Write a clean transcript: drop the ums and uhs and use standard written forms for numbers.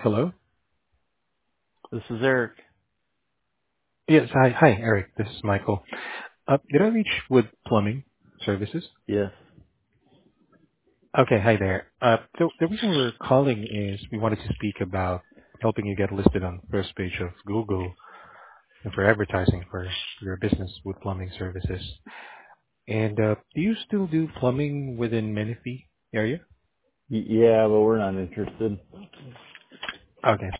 Hello? This is Eric. Yes, hi, Eric. This is Michael. Did I reach Wood Plumbing Services? Yes. Okay, hi there. So the reason we're calling is we wanted to speak about helping you get listed on the first page of Google and for advertising for your business with plumbing services. And do you still do plumbing within Menifee area? Yeah, but we're not interested. Okay.